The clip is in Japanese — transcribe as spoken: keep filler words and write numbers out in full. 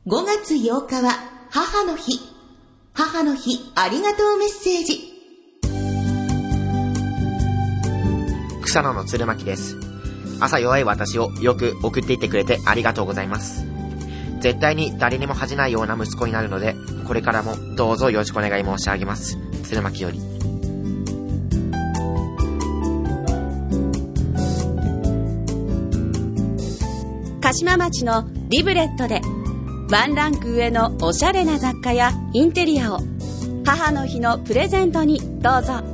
ごがつようかは母の日。母の日ありがとうメッセージ。 草野の鶴巻です。朝弱い私をよく送っていってくれてありがとうございます。絶対に誰にも恥じないような息子になるので、これからもどうぞよろしくお願い申し上げます。鶴巻より。 鹿島町のリブレットでワンランク上のおしゃれな雑貨やインテリアを母の日のプレゼントにどうぞ。